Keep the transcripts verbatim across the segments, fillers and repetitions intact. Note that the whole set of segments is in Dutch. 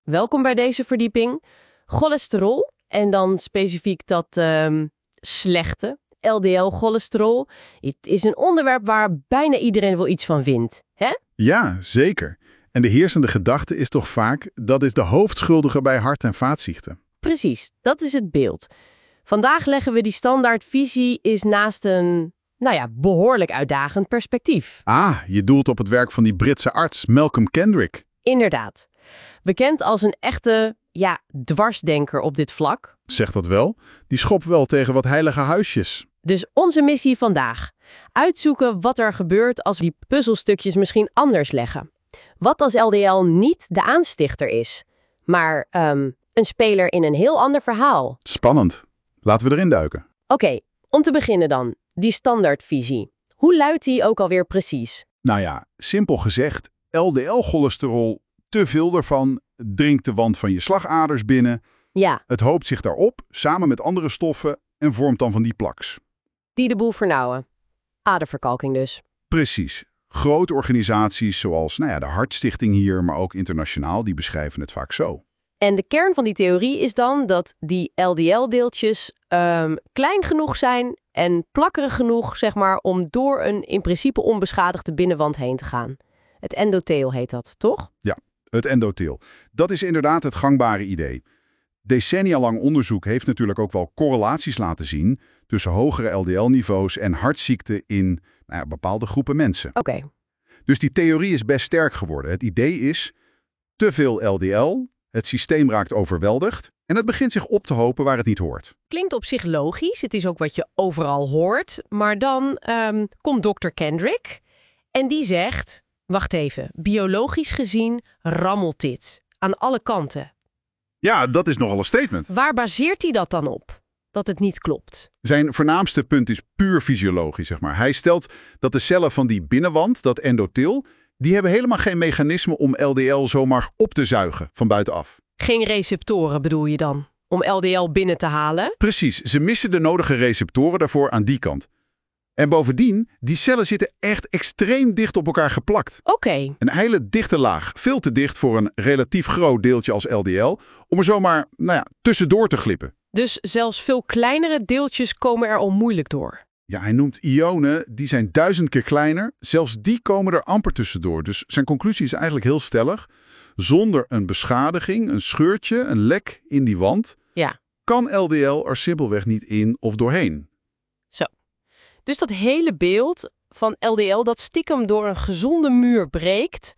Welkom bij deze verdieping. Cholesterol en dan specifiek dat um, slechte L D L-cholesterol. Het is een onderwerp waar bijna iedereen wel iets van vindt, hè? Ja, zeker. En de heersende gedachte is toch vaak, dat is de hoofdschuldige bij hart- en vaatziekten. Precies, dat is het beeld. Vandaag leggen we die standaardvisie is naast een, nou ja, behoorlijk uitdagend perspectief. Ah, je doelt op het werk van die Britse arts Malcolm Kendrick. Inderdaad. Bekend als een echte, ja, dwarsdenker op dit vlak. Zeg dat wel? Die schopt wel tegen wat heilige huisjes. Dus onze missie vandaag. Uitzoeken wat er gebeurt als we die puzzelstukjes misschien anders leggen. Wat als L D L niet de aanstichter is, maar um, een speler in een heel ander verhaal. Spannend. Laten we erin duiken. Oké, okay, om te beginnen dan. Die standaardvisie. Hoe luidt die ook alweer precies? Nou ja, simpel gezegd, L D L-cholesterol, te veel ervan, dringt de wand van je slagaders binnen. Ja. Het hoopt zich daarop, samen met andere stoffen, en vormt dan van die plaks. Die de boel vernauwen. Aderverkalking dus. Precies. Grote organisaties zoals nou ja, de Hartstichting hier, maar ook internationaal, die beschrijven het vaak zo. En de kern van die theorie is dan dat die L D L-deeltjes um, klein genoeg zijn en plakkerig genoeg, zeg maar, om door een in principe onbeschadigde binnenwand heen te gaan. Het endotheel heet dat, toch? Ja, het endotheel. Dat is inderdaad het gangbare idee. Decennia lang onderzoek heeft natuurlijk ook wel correlaties laten zien tussen hogere L D L-niveaus en hartziekten in nou ja, bepaalde groepen mensen. Oké. Okay. Dus die theorie is best sterk geworden. Het idee is, te veel L D L, het systeem raakt overweldigd en het begint zich op te hopen waar het niet hoort. Klinkt op zich logisch, het is ook wat je overal hoort. Maar dan um, komt dokter Kendrick en die zegt, wacht even, biologisch gezien rammelt dit aan alle kanten. Ja, dat is nogal een statement. Waar baseert hij dat dan op? Dat het niet klopt? Zijn voornaamste punt is puur fysiologisch, zeg maar. Hij stelt dat de cellen van die binnenwand, dat endotheel, die hebben helemaal geen mechanisme om L D L zomaar op te zuigen van buitenaf. Geen receptoren bedoel je dan, om L D L binnen te halen? Precies, ze missen de nodige receptoren daarvoor aan die kant. En bovendien, die cellen zitten echt extreem dicht op elkaar geplakt. Oké. Okay. Een hele dichte laag, veel te dicht voor een relatief groot deeltje als L D L, om er zomaar, nou ja, tussendoor te glippen. Dus zelfs veel kleinere deeltjes komen er al moeilijk door. Ja, hij noemt ionen, die zijn duizend keer kleiner. Zelfs die komen er amper tussendoor. Dus zijn conclusie is eigenlijk heel stellig. Zonder een beschadiging, een scheurtje, een lek in die wand, ja, kan L D L er simpelweg niet in of doorheen. Zo. Dus dat hele beeld van L D L dat stiekem door een gezonde muur breekt,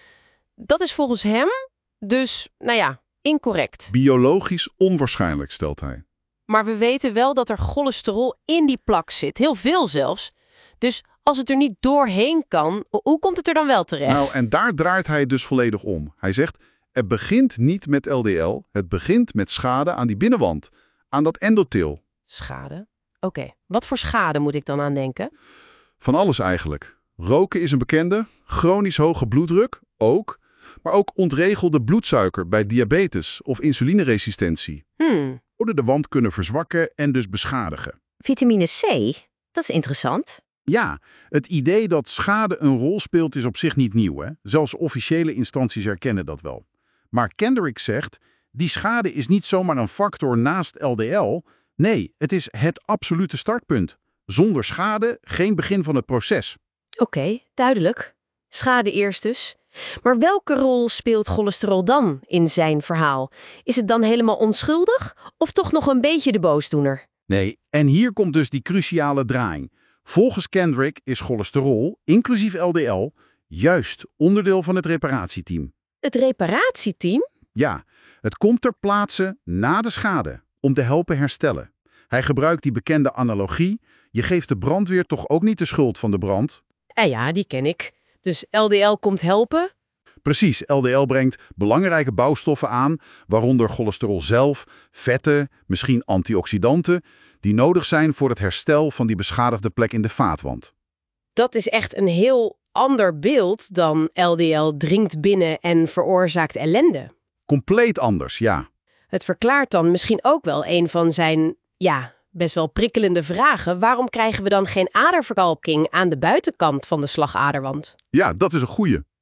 dat is volgens hem dus, nou ja, incorrect. Biologisch onwaarschijnlijk, stelt hij. Maar we weten wel dat er cholesterol in die plak zit. Heel veel zelfs. Dus als het er niet doorheen kan, hoe komt het er dan wel terecht? Nou, en daar draait hij dus volledig om. Hij zegt, het begint niet met L D L. Het begint met schade aan die binnenwand. Aan dat endotheel. Schade? Oké. Okay. Wat voor schade moet ik dan aan denken? Van alles eigenlijk. Roken is een bekende. Chronisch hoge bloeddruk, ook. Maar ook ontregelde bloedsuiker bij diabetes of insulineresistentie. Hmm. Zouden de wand kunnen verzwakken en dus beschadigen. Vitamine C, dat is interessant. Ja, het idee dat schade een rol speelt is op zich niet nieuw, hè? Zelfs officiële instanties erkennen dat wel. Maar Kendrick zegt, die schade is niet zomaar een factor naast L D L. Nee, het is het absolute startpunt. Zonder schade geen begin van het proces. Oké, okay, duidelijk. Schade eerst dus. Maar welke rol speelt cholesterol dan in zijn verhaal? Is het dan helemaal onschuldig of toch nog een beetje de boosdoener? Nee, en hier komt dus die cruciale draaiing. Volgens Kendrick is cholesterol, inclusief L D L, juist onderdeel van het reparatieteam. Het reparatieteam? Ja, het komt ter plaatse na de schade, om te helpen herstellen. Hij gebruikt die bekende analogie. Je geeft de brandweer toch ook niet de schuld van de brand? Eh ja, die ken ik. Dus L D L komt helpen? Precies, L D L brengt belangrijke bouwstoffen aan, waaronder cholesterol zelf, vetten, misschien antioxidanten, die nodig zijn voor het herstel van die beschadigde plek in de vaatwand. Dat is echt een heel ander beeld dan L D L dringt binnen en veroorzaakt ellende. Compleet anders, ja. Het verklaart dan misschien ook wel een van zijn, ja, best wel prikkelende vragen. Waarom krijgen we dan geen aderverkalking aan de buitenkant van de slagaderwand? Ja, dat is een goeie.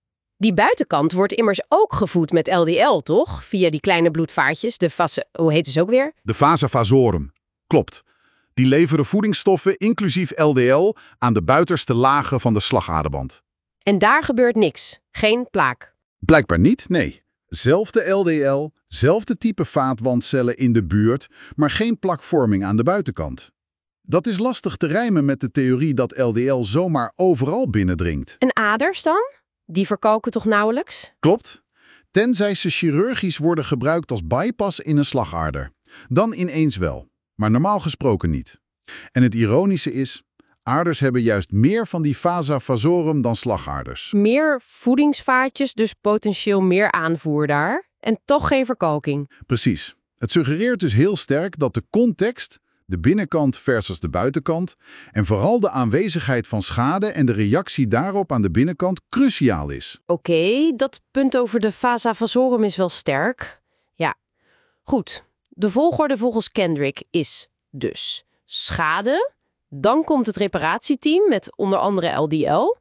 Die buitenkant wordt immers ook gevoed met L D L, toch? Via die kleine bloedvaatjes, de vas... Hoe heet ze ook weer? De vasa vasorum. Klopt. Die leveren voedingsstoffen, inclusief L D L, aan de buitenste lagen van de slagaderband. En daar gebeurt niks. Geen plaak. Blijkbaar niet, nee. Zelfde L D L, zelfde type vaatwandcellen in de buurt, maar geen plakvorming aan de buitenkant. Dat is lastig te rijmen met de theorie dat L D L zomaar overal binnendringt. En aders dan? Die verkalken toch nauwelijks? Klopt. Tenzij ze chirurgisch worden gebruikt als bypass in een slagader. Dan ineens wel, maar normaal gesproken niet. En het ironische is, aders hebben juist meer van die vasa vasorum dan slagaders. Meer voedingsvaatjes, dus potentieel meer aanvoer daar. En toch geen verkalking. Precies. Het suggereert dus heel sterk dat de context, de binnenkant versus de buitenkant, en vooral de aanwezigheid van schade en de reactie daarop aan de binnenkant cruciaal is. Oké, okay, dat punt over de vasa vasorum is wel sterk. Ja, goed. De volgorde volgens Kendrick is dus schade, dan komt het reparatieteam met onder andere L D L.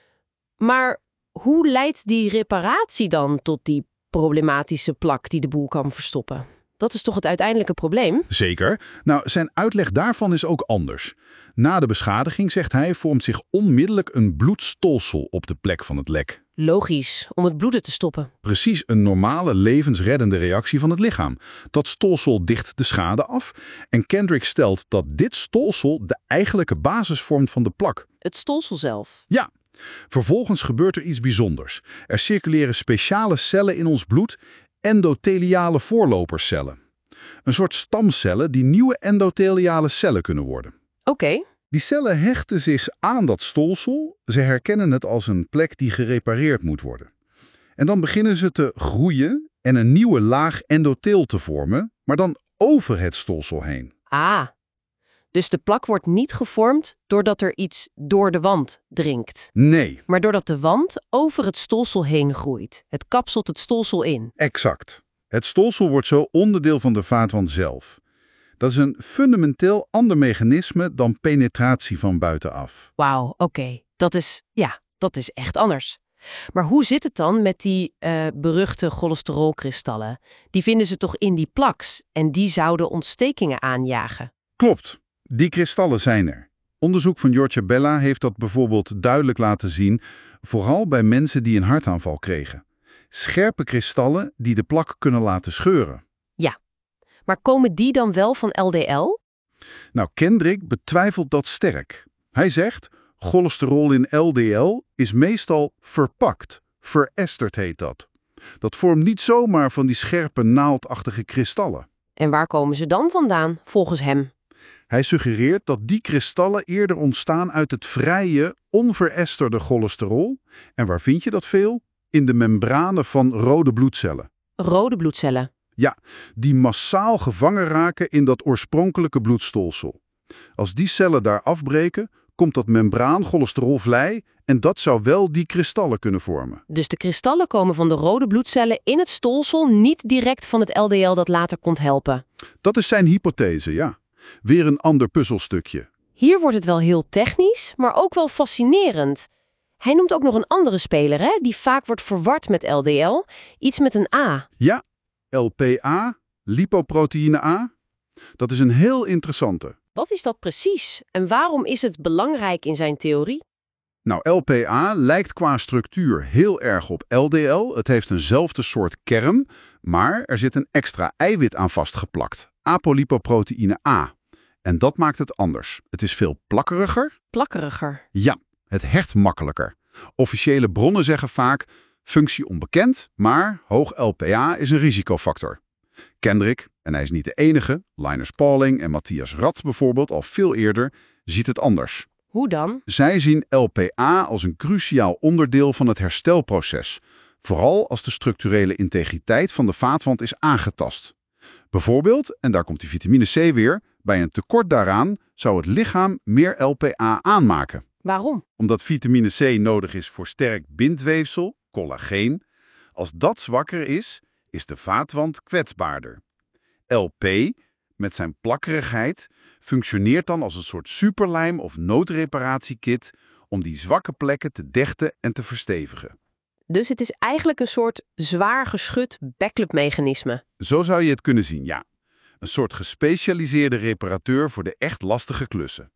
Maar hoe leidt die reparatie dan tot die problematische plak die de boel kan verstoppen? Dat is toch het uiteindelijke probleem? Zeker. Nou, zijn uitleg daarvan is ook anders. Na de beschadiging, zegt hij, vormt zich onmiddellijk een bloedstolsel op de plek van het lek. Logisch, om het bloeden te stoppen. Precies een normale levensreddende reactie van het lichaam. Dat stolsel dicht de schade af en Kendrick stelt dat dit stolsel de eigenlijke basis vormt van de plak. Het stolsel zelf? Ja. Vervolgens gebeurt er iets bijzonders. Er circuleren speciale cellen in ons bloed, endotheliale voorloperscellen. Een soort stamcellen die nieuwe endotheliale cellen kunnen worden. Oké. Okay. Die cellen hechten zich aan dat stolsel. Ze herkennen het als een plek die gerepareerd moet worden. En dan beginnen ze te groeien en een nieuwe laag endotheel te vormen, maar dan over het stolsel heen. Ah, dus de plak wordt niet gevormd doordat er iets door de wand dringt. Nee. Maar doordat de wand over het stolsel heen groeit. Het kapselt het stolsel in. Exact. Het stolsel wordt zo onderdeel van de vaatwand zelf. Dat is een fundamenteel ander mechanisme dan penetratie van buitenaf. Wauw, oké. Okay. Dat is, ja, dat is echt anders. Maar hoe zit het dan met die uh, beruchte cholesterolkristallen? Die vinden ze toch in die plaks en die zouden ontstekingen aanjagen? Klopt. Die kristallen zijn er. Onderzoek van Giorgia Bella heeft dat bijvoorbeeld duidelijk laten zien, vooral bij mensen die een hartaanval kregen. Scherpe kristallen die de plak kunnen laten scheuren. Ja, maar komen die dan wel van L D L? Nou, Kendrick betwijfelt dat sterk. Hij zegt, cholesterol in L D L is meestal verpakt. Veresterd heet dat. Dat vormt niet zomaar van die scherpe naaldachtige kristallen. En waar komen ze dan vandaan, volgens hem? Hij suggereert dat die kristallen eerder ontstaan uit het vrije, onveresterde cholesterol. En waar vind je dat veel? In de membranen van rode bloedcellen. Rode bloedcellen? Ja, die massaal gevangen raken in dat oorspronkelijke bloedstolsel. Als die cellen daar afbreken, komt dat membraan cholesterol vrij en dat zou wel die kristallen kunnen vormen. Dus de kristallen komen van de rode bloedcellen in het stolsel, niet direct van het L D L dat later komt helpen? Dat is zijn hypothese, ja. Weer een ander puzzelstukje. Hier wordt het wel heel technisch, maar ook wel fascinerend. Hij noemt ook nog een andere speler, hè, die vaak wordt verward met L D L. Iets met een A. Ja, L P A, lipoproteïne A. Dat is een heel interessante. Wat is dat precies? En waarom is het belangrijk in zijn theorie? Nou, L P A lijkt qua structuur heel erg op L D L. Het heeft eenzelfde soort kern, maar er zit een extra eiwit aan vastgeplakt. Apolipoproteïne A. En dat maakt het anders. Het is veel plakkeriger. Plakkeriger? Ja, het hecht makkelijker. Officiële bronnen zeggen vaak, functie onbekend, maar hoog L P A is een risicofactor. Kendrick, en hij is niet de enige, Linus Pauling en Matthias Rad bijvoorbeeld al veel eerder, ziet het anders. Hoe dan? Zij zien L P A als een cruciaal onderdeel van het herstelproces. Vooral als de structurele integriteit van de vaatwand is aangetast. Bijvoorbeeld, en daar komt die vitamine C weer, bij een tekort daaraan zou het lichaam meer L P A aanmaken. Waarom? Omdat vitamine C nodig is voor sterk bindweefsel, collageen. Als dat zwakker is, is de vaatwand kwetsbaarder. L P, met zijn plakkerigheid, functioneert dan als een soort superlijm of noodreparatiekit om die zwakke plekken te dichten en te verstevigen. dus het is eigenlijk een soort zwaar geschud backup-mechanisme. Zo zou je het kunnen zien, ja. Een soort gespecialiseerde reparateur voor de echt lastige klussen.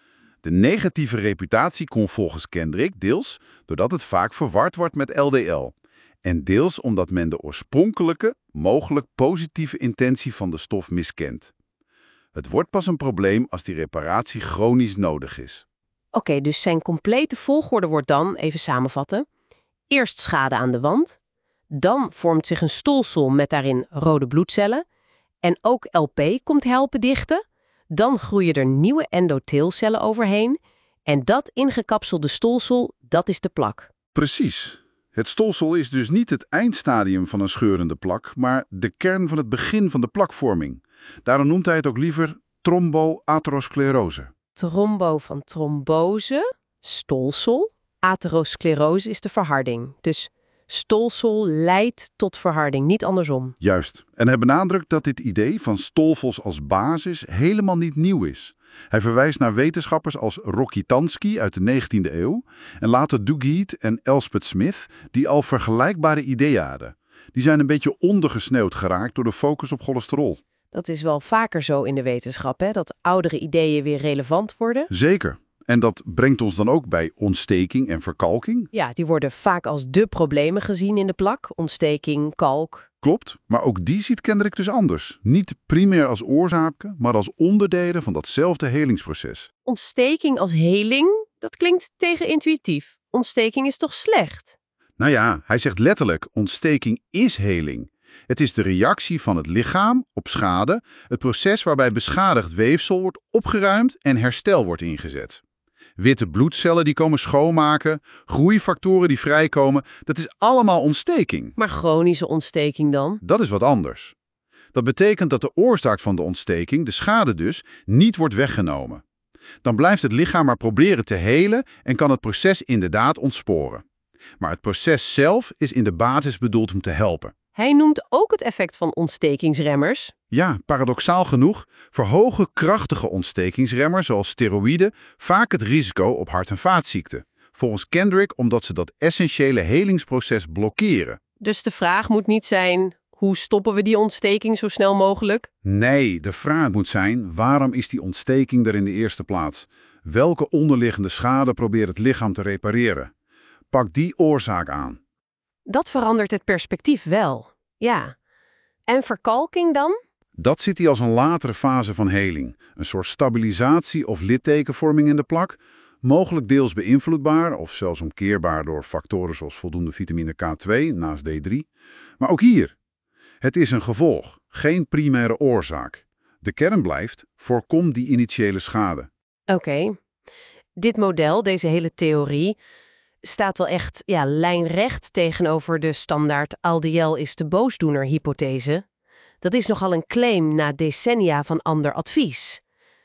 De negatieve reputatie komt volgens Kendrick deels doordat het vaak verward wordt met L D L. En deels omdat men de oorspronkelijke, mogelijk positieve intentie van de stof miskent. Het wordt pas een probleem als die reparatie chronisch nodig is. Oké, okay, dus zijn complete volgorde wordt dan, even samenvatten, eerst schade aan de wand, dan vormt zich een stolsel met daarin rode bloedcellen en ook L P komt helpen dichten, dan groeien er nieuwe endotheelcellen overheen en dat ingekapselde stolsel, dat is de plak. Precies. Het stolsel is dus niet het eindstadium van een scheurende plak, maar de kern van het begin van de plakvorming. Daarom noemt hij het ook liever tromboatherosclerose. Trombo van trombose, stolsel. Atherosclerose is de verharding. Dus stolsel leidt tot verharding, niet andersom. Juist. En hij benadrukt dat dit idee van stolsels als basis helemaal niet nieuw is. Hij verwijst naar wetenschappers als Rokitansky uit de negentiende eeuw en later Duguid en Elspeth Smith die al vergelijkbare ideeën hadden. Die zijn een beetje ondergesneeuwd geraakt door de focus op cholesterol. Dat is wel vaker zo in de wetenschap, hè? Dat oudere ideeën weer relevant worden. Zeker. En dat brengt ons dan ook bij ontsteking en verkalking. Ja, die worden vaak als dé problemen gezien in de plak. Ontsteking, kalk. Klopt, maar ook die ziet Kendrick dus anders. Niet primair als oorzaken, maar als onderdelen van datzelfde helingsproces. Ontsteking als heling? Dat klinkt tegenintuïtief. Ontsteking is toch slecht? Nou ja, hij zegt letterlijk, ontsteking is heling. Het is de reactie van het lichaam op schade, het proces waarbij beschadigd weefsel wordt opgeruimd en herstel wordt ingezet. Witte bloedcellen die komen schoonmaken, groeifactoren die vrijkomen, dat is allemaal ontsteking. Maar chronische ontsteking dan? Dat is wat anders. Dat betekent dat de oorzaak van de ontsteking, de schade dus, niet wordt weggenomen. Dan blijft het lichaam maar proberen te helen en kan het proces inderdaad ontsporen. Maar het proces zelf is in de basis bedoeld om te helpen. Hij noemt ook het effect van ontstekingsremmers. Ja, paradoxaal genoeg verhogen krachtige ontstekingsremmers zoals steroïden vaak het risico op hart- en vaatziekten. Volgens Kendrick omdat ze dat essentiële helingsproces blokkeren. Dus de vraag moet niet zijn, hoe stoppen we die ontsteking zo snel mogelijk? Nee, de vraag moet zijn, waarom is die ontsteking er in de eerste plaats? Welke onderliggende schade probeert het lichaam te repareren? Pak die oorzaak aan. Dat verandert het perspectief wel, ja. En verkalking dan? Dat ziet hij als een latere fase van heling. Een soort stabilisatie of littekenvorming in de plak. Mogelijk deels beïnvloedbaar of zelfs omkeerbaar door factoren zoals voldoende vitamine K twee naast D drie. Maar ook hier. Het is een gevolg, geen primaire oorzaak. De kern blijft, voorkom die initiële schade. Oké. Okay. Dit model, deze hele theorie, staat wel echt ja, lijnrecht tegenover de standaard L D L is de boosdoener-hypothese. Dat is nogal een claim na decennia van ander advies.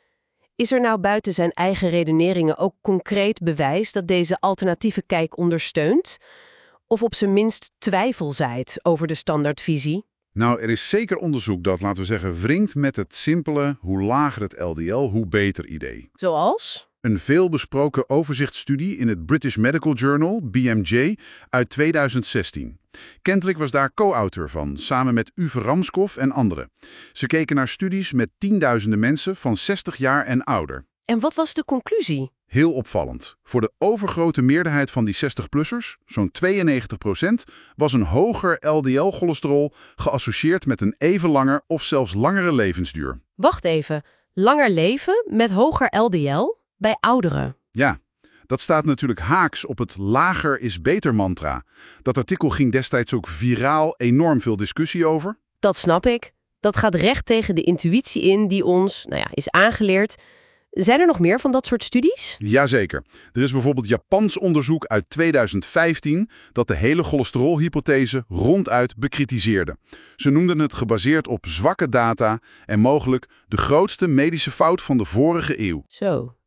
Is er nou buiten zijn eigen redeneringen ook concreet bewijs dat deze alternatieve kijk ondersteunt? Of op zijn minst twijfel zaait over de standaardvisie? Nou, er is zeker onderzoek dat, laten we zeggen, wringt met het simpele, hoe lager het L D L, hoe beter idee. Zoals? Een veelbesproken overzichtsstudie in het British Medical Journal, B M J, uit tweeduizend zestien. Kendrick was daar co-auteur van, samen met Uwe Ramskov en anderen. Ze keken naar studies met tienduizenden mensen van zestig jaar en ouder. En wat was de conclusie? Heel opvallend. Voor de overgrote meerderheid van die zestig-plussers, zo'n tweeënnegentig procent, was een hoger L D L-cholesterol geassocieerd met een even langer of zelfs langere levensduur. Wacht even, langer leven met hoger L D L bij ouderen? Ja. Dat staat natuurlijk haaks op het lager is beter mantra. Dat artikel ging destijds ook viraal, enorm veel discussie over. Dat snap ik. Dat gaat recht tegen de intuïtie in die ons, nou ja, is aangeleerd. Zijn er nog meer van dat soort studies? Jazeker. Er is bijvoorbeeld Japans onderzoek uit tweeduizend vijftien dat de hele cholesterolhypothese ronduit bekritiseerde. Ze noemden het gebaseerd op zwakke data en mogelijk de grootste medische fout van de vorige eeuw. Zo.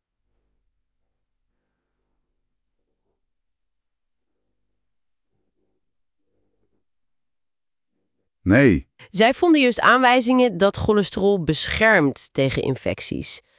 Nee. Zij vonden juist aanwijzingen dat cholesterol beschermt tegen infecties.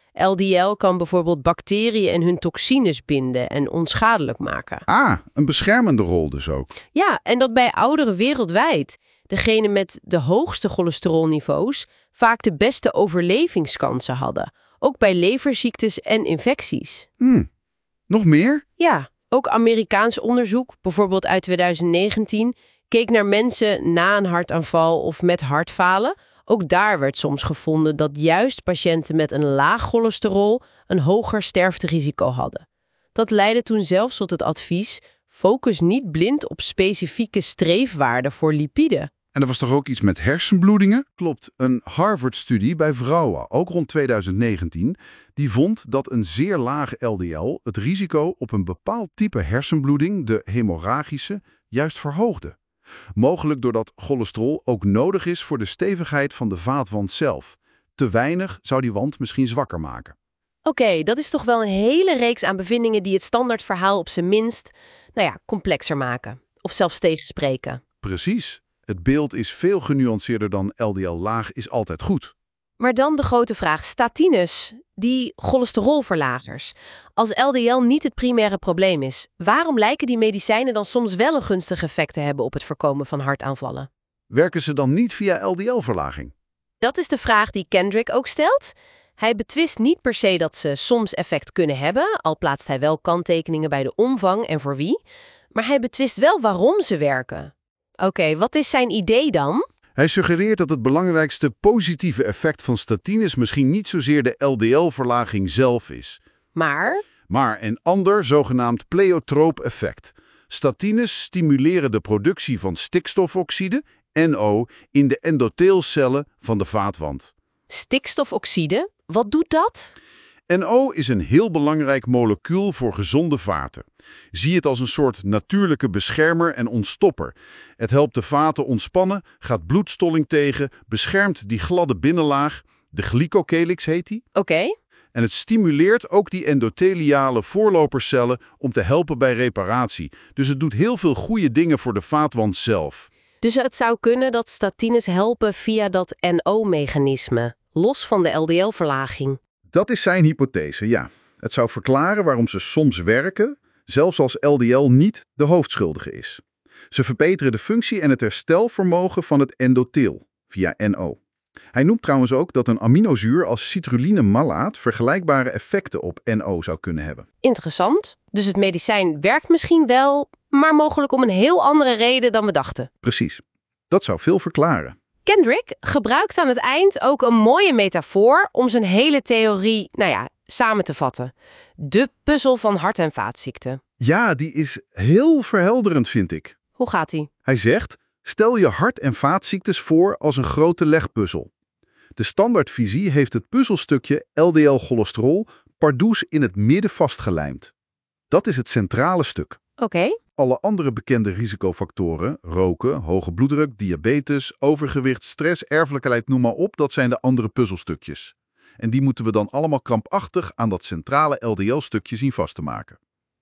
L D L kan bijvoorbeeld bacteriën en hun toxines binden en onschadelijk maken. Ah, een beschermende rol dus ook. Ja, en dat bij ouderen wereldwijd. Degene met de hoogste cholesterolniveaus vaak de beste overlevingskansen hadden. Ook bij leverziektes en infecties. Hmm. Nog meer? Ja, ook Amerikaans onderzoek, bijvoorbeeld uit twintig negentien, keek naar mensen na een hartaanval of met hartfalen. Ook daar werd soms gevonden dat juist patiënten met een laag cholesterol een hoger sterfterisico hadden. Dat leidde toen zelfs tot het advies: focus niet blind op specifieke streefwaarden voor lipiden. En er was toch ook iets met hersenbloedingen? Klopt, een Harvard-studie bij vrouwen, ook rond twintig negentien, die vond dat een zeer laag L D L het risico op een bepaald type hersenbloeding, de hemorragische, juist verhoogde. Mogelijk doordat cholesterol ook nodig is voor de stevigheid van de vaatwand zelf. Te weinig zou die wand misschien zwakker maken. Oké, okay, dat is toch wel een hele reeks aan bevindingen die het standaardverhaal op zijn minst, nou ja, complexer maken. Of zelfs tegenspreken. Precies. Het beeld is veel genuanceerder dan L D L laag is altijd goed. Maar dan de grote vraag, statines, die cholesterolverlagers. Als L D L niet het primaire probleem is, waarom lijken die medicijnen dan soms wel een gunstig effect te hebben op het voorkomen van hartaanvallen? Werken ze dan niet via L D L-verlaging? Dat is de vraag die Kendrick ook stelt. Hij betwist niet per se dat ze soms effect kunnen hebben, al plaatst hij wel kanttekeningen bij de omvang en voor wie. Maar hij betwist wel waarom ze werken. Oké, okay, wat is zijn idee dan? Hij suggereert dat het belangrijkste positieve effect van statines misschien niet zozeer de L D L-verlaging zelf is. Maar? Maar een ander zogenaamd pleiotroop effect. Statines stimuleren de productie van stikstofoxide, N O, in de endotheelcellen van de vaatwand. Stikstofoxide? Wat doet dat? N O is een heel belangrijk molecuul voor gezonde vaten. Zie het als een soort natuurlijke beschermer en ontstopper. Het helpt de vaten ontspannen, gaat bloedstolling tegen, beschermt die gladde binnenlaag, de glycocalyx heet die. Oké. Okay. En het stimuleert ook die endotheliale voorlopercellen om te helpen bij reparatie. Dus het doet heel veel goede dingen voor de vaatwand zelf. Dus het zou kunnen dat statines helpen via dat N O-mechanisme, los van de L D L-verlaging. Dat is zijn hypothese, ja. Het zou verklaren waarom ze soms werken, zelfs als L D L niet de hoofdschuldige is. Ze verbeteren de functie en het herstelvermogen van het endotheel via N O. Hij noemt trouwens ook dat een aminozuur als citrulline-malaat vergelijkbare effecten op N O zou kunnen hebben. Interessant. Dus het medicijn werkt misschien wel, maar mogelijk om een heel andere reden dan we dachten. Precies. Dat zou veel verklaren. Kendrick gebruikt aan het eind ook een mooie metafoor om zijn hele theorie, nou ja, samen te vatten. De puzzel van hart- en vaatziekten. Ja, die is heel verhelderend, vind ik. Hoe gaat die? Hij zegt, stel je hart- en vaatziektes voor als een grote legpuzzel. De standaardvisie heeft het puzzelstukje L D L-cholesterol pardoes in het midden vastgelijmd. Dat is het centrale stuk. Oké. Okay. Alle andere bekende risicofactoren, roken, hoge bloeddruk, diabetes, overgewicht, stress, erfelijkheid, noem maar op, dat zijn de andere puzzelstukjes. En die moeten we dan allemaal krampachtig aan dat centrale L D L-stukje zien vast te maken.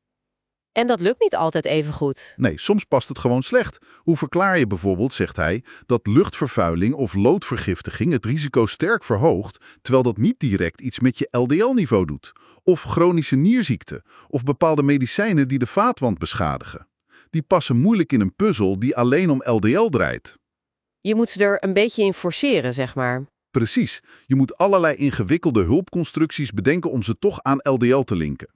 En dat lukt niet altijd even goed. Nee, soms past het gewoon slecht. Hoe verklaar je bijvoorbeeld, zegt hij, dat luchtvervuiling of loodvergiftiging het risico sterk verhoogt, terwijl dat niet direct iets met je L D L-niveau doet? Of chronische nierziekte, of bepaalde medicijnen die de vaatwand beschadigen. Die passen moeilijk in een puzzel die alleen om L D L draait. Je moet ze er een beetje in forceren, zeg maar. Precies. Je moet allerlei ingewikkelde hulpconstructies bedenken om ze toch aan L D L te linken.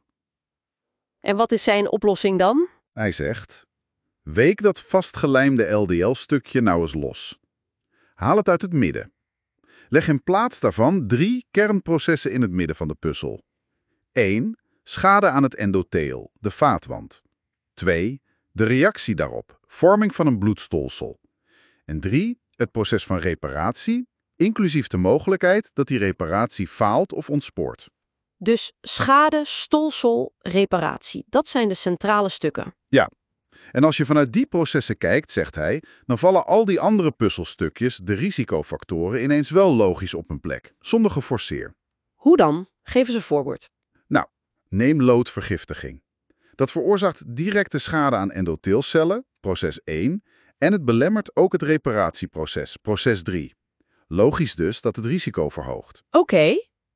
En wat is zijn oplossing dan? Hij zegt, week dat vastgelijmde L D L-stukje nou eens los. Haal het uit het midden. Leg in plaats daarvan drie kernprocessen in het midden van de puzzel. één. Schade aan het endotheel, de vaatwand. twee. De reactie daarop, vorming van een bloedstolsel. En drie. Het proces van reparatie, inclusief de mogelijkheid dat die reparatie faalt of ontspoort. Dus schade, stolsel, reparatie. Dat zijn de centrale stukken. Ja. En als je vanuit die processen kijkt, zegt hij, dan vallen al die andere puzzelstukjes, de risicofactoren, ineens wel logisch op hun plek, zonder geforceer. Hoe dan? Geef eens een voorbeeld. Nou, neem loodvergiftiging. Dat veroorzaakt directe schade aan endotheelcellen, proces één, en het belemmert ook het reparatieproces, proces drie. Logisch dus dat het risico verhoogt. Oké. Okay.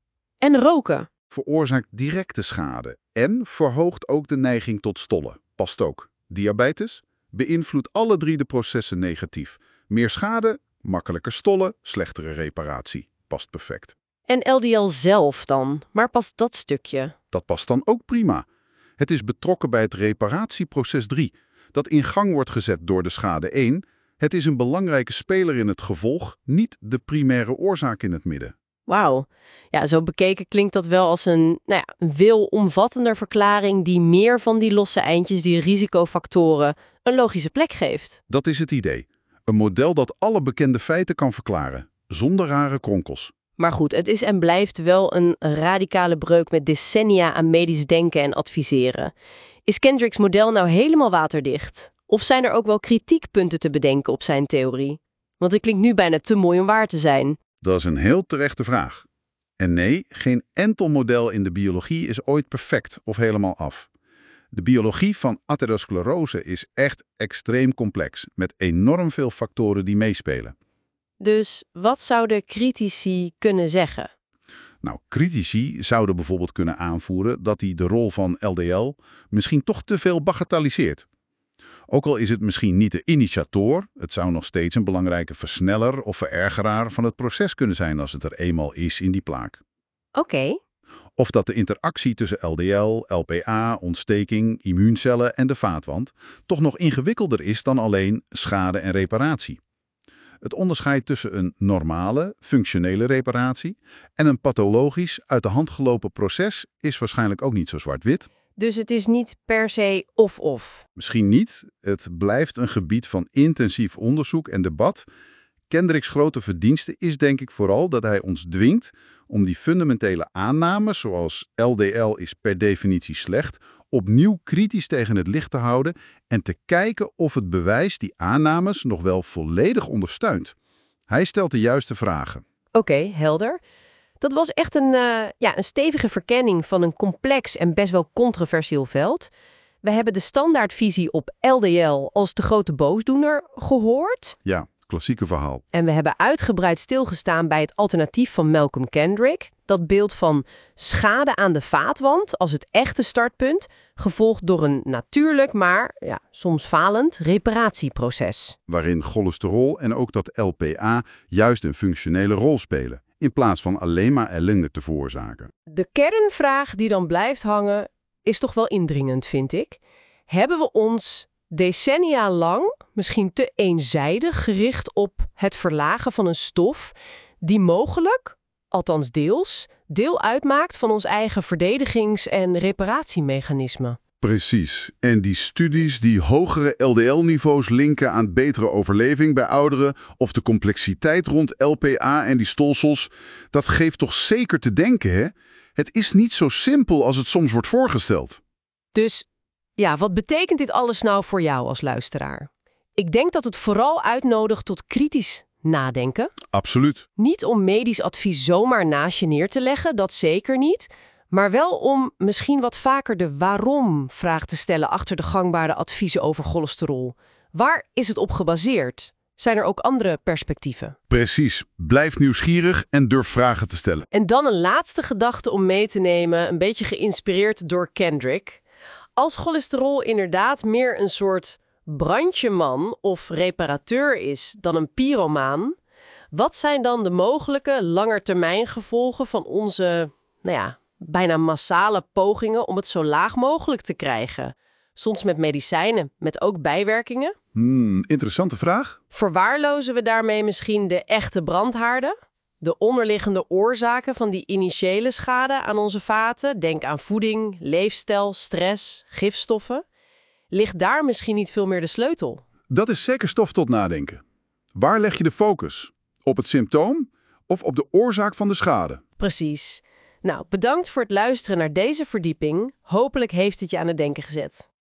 En roken. Veroorzaakt directe schade en verhoogt ook de neiging tot stollen. Past ook. Diabetes beïnvloedt alle drie de processen negatief. Meer schade, makkelijker stollen, slechtere reparatie. Past perfect. En L D L zelf dan? Maar past dat stukje? Dat past dan ook prima. Het is betrokken bij het reparatieproces drie, dat in gang wordt gezet door de schade één. Het is een belangrijke speler in het gevolg, niet de primaire oorzaak in het midden. Wauw. Ja, zo bekeken klinkt dat wel als een, nou ja, een veel omvattender verklaring die meer van die losse eindjes, die risicofactoren, een logische plek geeft. Dat is het idee. Een model dat alle bekende feiten kan verklaren, zonder rare kronkels. Maar goed, het is en blijft wel een radicale breuk met decennia aan medisch denken en adviseren. Is Kendrick's model nou helemaal waterdicht? Of zijn er ook wel kritiekpunten te bedenken op zijn theorie? Want het klinkt nu bijna te mooi om waar te zijn. Dat is een heel terechte vraag. En nee, geen enkel model in de biologie is ooit perfect of helemaal af. De biologie van atherosclerose is echt extreem complex, met enorm veel factoren die meespelen. Dus wat zouden critici kunnen zeggen? Nou, critici zouden bijvoorbeeld kunnen aanvoeren dat hij de rol van L D L misschien toch te veel bagatelliseert. Ook al is het misschien niet de initiator, het zou nog steeds een belangrijke versneller of verergeraar van het proces kunnen zijn als het er eenmaal is in die plaak. Oké. Okay. Of dat de interactie tussen L D L, L P A, ontsteking, immuuncellen en de vaatwand toch nog ingewikkelder is dan alleen schade en reparatie. Het onderscheid tussen een normale, functionele reparatie en een pathologisch, uit de hand gelopen proces is waarschijnlijk ook niet zo zwart-wit. Dus het is niet per se of-of? Misschien niet. Het blijft een gebied van intensief onderzoek en debat. Kendrick's grote verdienste is denk ik vooral dat hij ons dwingt om die fundamentele aannames, zoals L D L is per definitie slecht, opnieuw kritisch tegen het licht te houden en te kijken of het bewijs die aannames nog wel volledig ondersteunt. Hij stelt de juiste vragen. Oké, okay, helder. Dat was echt een, uh, ja, een stevige verkenning van een complex en best wel controversieel veld. We hebben de standaardvisie op L D L als de grote boosdoener gehoord. Ja, klassieke verhaal. En we hebben uitgebreid stilgestaan bij het alternatief van Malcolm Kendrick. Dat beeld van schade aan de vaatwand als het echte startpunt, gevolgd door een natuurlijk, maar ja, soms falend reparatieproces. Waarin cholesterol en ook dat L P A juist een functionele rol spelen, in plaats van alleen maar ellende te veroorzaken. De kernvraag die dan blijft hangen is toch wel indringend, vind ik. Hebben we ons decennia lang misschien te eenzijdig gericht op het verlagen van een stof die mogelijk, althans deels, deel uitmaakt van ons eigen verdedigings- en reparatiemechanisme? Precies. En die studies die hogere L D L-niveaus linken aan betere overleving bij ouderen of de complexiteit rond L P A en die stolsels, dat geeft toch zeker te denken, hè? Het is niet zo simpel als het soms wordt voorgesteld. Dus ja, wat betekent dit alles nou voor jou als luisteraar? Ik denk dat het vooral uitnodigt tot kritisch nadenken. Absoluut. Niet om medisch advies zomaar naast je neer te leggen, dat zeker niet. Maar wel om misschien wat vaker de waarom-vraag te stellen achter de gangbare adviezen over cholesterol. Waar is het op gebaseerd? Zijn er ook andere perspectieven? Precies. Blijf nieuwsgierig en durf vragen te stellen. En dan een laatste gedachte om mee te nemen, een beetje geïnspireerd door Kendrick. Als cholesterol inderdaad meer een soort brandjeman of reparateur is dan een pyromaan, wat zijn dan de mogelijke langetermijngevolgen van onze, nou ja, bijna massale pogingen om het zo laag mogelijk te krijgen? Soms met medicijnen, met ook bijwerkingen. Hmm, interessante vraag. Verwaarlozen we daarmee misschien de echte brandhaarden? De onderliggende oorzaken van die initiële schade aan onze vaten? Denk aan voeding, leefstijl, stress, gifstoffen. Ligt daar misschien niet veel meer de sleutel? Dat is zeker stof tot nadenken. Waar leg je de focus? Op het symptoom of op de oorzaak van de schade? Precies. Nou, bedankt voor het luisteren naar deze verdieping. Hopelijk heeft het je aan het denken gezet.